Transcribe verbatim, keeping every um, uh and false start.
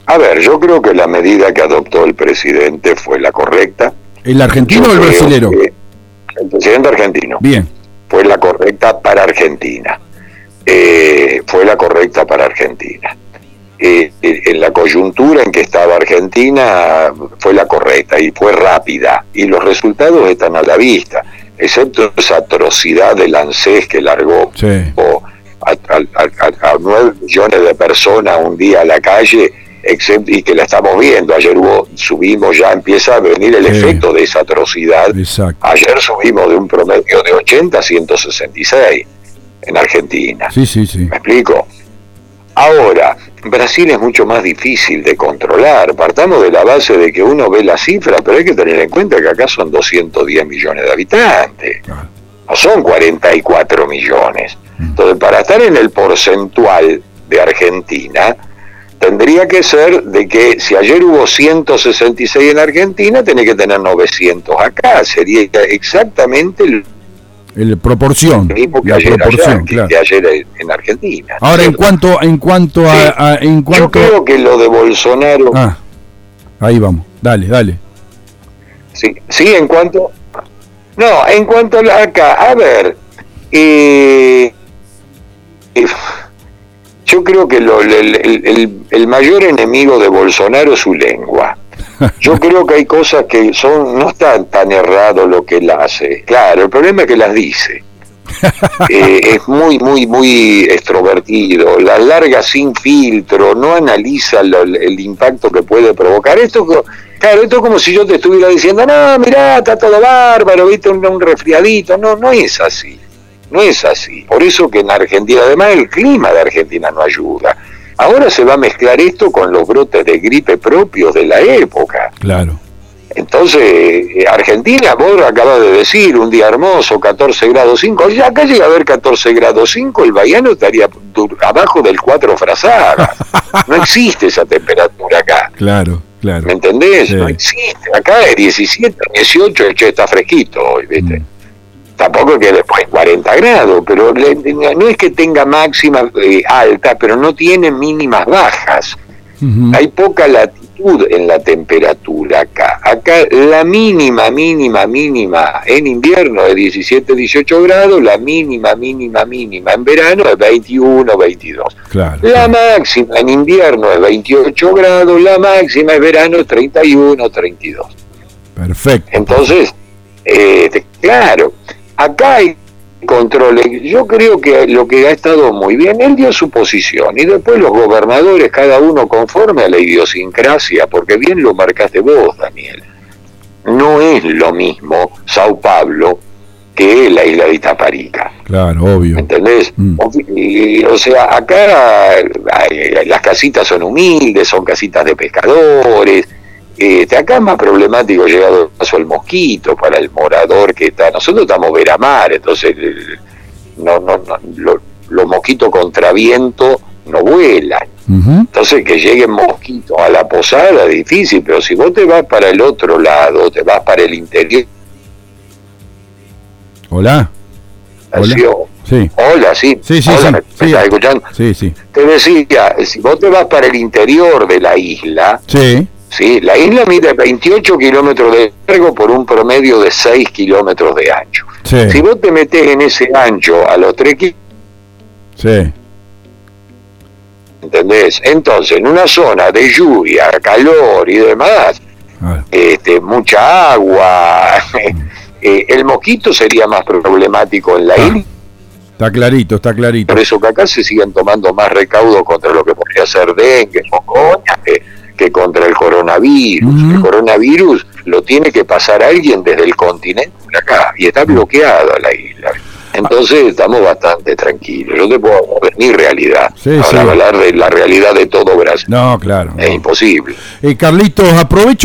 A ver, yo creo que la medida que adoptó el presidente fue la correcta. ¿El argentino o el brasilero? El presidente argentino. Bien. Fue la correcta para Argentina. Eh, fue la correcta para Argentina. Eh, en la coyuntura en que estaba Argentina fue la correcta y fue rápida. Y los resultados están a la vista. Excepto esa atrocidad del ANSES que largó sí. a, a, a, a nueve millones de personas un día a la calle, excepto, y que la estamos viendo. Ayer hubo, subimos, ya empieza a venir el sí. efecto de esa atrocidad. Exacto. Ayer subimos de un promedio de ochenta a ciento sesenta y seis en Argentina. Sí, sí, sí. ¿Me explico? Ahora, Brasil es mucho más difícil de controlar. Partamos de la base de que uno ve la cifra, pero hay que tener en cuenta que acá son doscientos diez millones de habitantes. Claro. No son cuarenta y cuatro millones. Entonces, para estar en el porcentual de Argentina, tendría que ser de que si ayer hubo ciento sesenta y seis en Argentina, tiene que tener novecientos acá. Sería exactamente el el proporción, mismo que la ayer, proporción, allá, que, claro. que ayer en Argentina. Ahora, ¿cierto? en cuanto en cuanto sí. a, a en cuanto yo creo que lo de Bolsonaro. Ah, ahí vamos. Dale, dale. Sí, sí, en cuanto. No, en cuanto a la, acá, a ver. Eh, eh, yo creo que lo, el, el, el, el mayor enemigo de Bolsonaro es su lengua. Yo creo que hay cosas que son no está tan errado lo que él hace. Claro, el problema es que las dice. Eh, es muy, muy, muy extrovertido, las larga sin filtro, no analiza lo, el impacto que puede provocar. Esto, claro, esto es como si yo te estuviera diciendo, no, mirá, está todo bárbaro, viste, un, un resfriadito. No, no es así. No es así. Por eso que en Argentina, además el clima de Argentina no ayuda. Ahora se va a mezclar esto con los brotes de gripe propios de la época. Claro. Entonces, Argentina, vos acabas de decir, un día hermoso, catorce grados cinco, ya acá llega a haber catorce grados cinco, el Bahiano estaría abajo del cuatro frazadas. No existe esa temperatura acá. Claro, claro. ¿Me entendés? Sí. No existe. Acá es diecisiete, dieciocho, el che está fresquito hoy, ¿viste? Mm. Tampoco es que después cuarenta grados, pero le, no es que tenga máxima eh, alta, pero no tiene mínimas bajas. Uh-huh. Hay poca latitud en la temperatura acá. Acá la mínima, mínima, mínima en invierno es diecisiete, dieciocho grados, la mínima, mínima, mínima en verano es veintiuno, veintidós. Claro, la claro. máxima en invierno es veintiocho grados, la máxima en verano es treinta y uno, treinta y dos. Perfecto. Entonces, eh, claro, acá hay controles. Yo creo que lo que ha estado muy bien, él dio su posición y después los gobernadores, cada uno conforme a la idiosincrasia, porque bien lo marcaste vos, Daniel. No es lo mismo Sao Paulo que la isla de Itaparica. Claro, obvio. ¿Entendés? Mm. O, o sea, acá hay, las casitas son humildes, son casitas de pescadores. Este, acá es más problemático llegado el paso al mosquito para el morador que está. Nosotros estamos veramar, entonces no, no, no, lo, los mosquitos contra viento no vuelan. Uh-huh. Entonces que lleguen mosquitos a la posada es difícil, pero si vos te vas para el otro lado, te vas para el interior. Hola. Hola. Sí. Hola, sí. Sí, sí, Hola, sí. ¿me, sí. me estás escuchando? Sí, sí. Te decía, si vos te vas para el interior de la isla. Sí. Sí, la isla mide veintiocho kilómetros de largo por un promedio de seis kilómetros de ancho. Sí. Si vos te metés en ese ancho a los tres kilómetros, sí. ¿entendés? Entonces, en una zona de lluvia, calor y demás, ah. este, mucha agua, eh, el mosquito sería más problemático en la ah. isla. Está clarito, está clarito. Por eso que acá se siguen tomando más recaudos contra lo que podría ser dengue, mocoña, que, que contra el coronavirus. Uh-huh. El coronavirus lo tiene que pasar alguien desde el continente acá y está bloqueada la isla. Entonces estamos bastante tranquilos. Yo te puedo hablar de mi realidad. Sí, Ahora sí. hablar de la realidad de todo Brasil. No, claro. Es no. imposible. Eh, Carlitos, aprovecho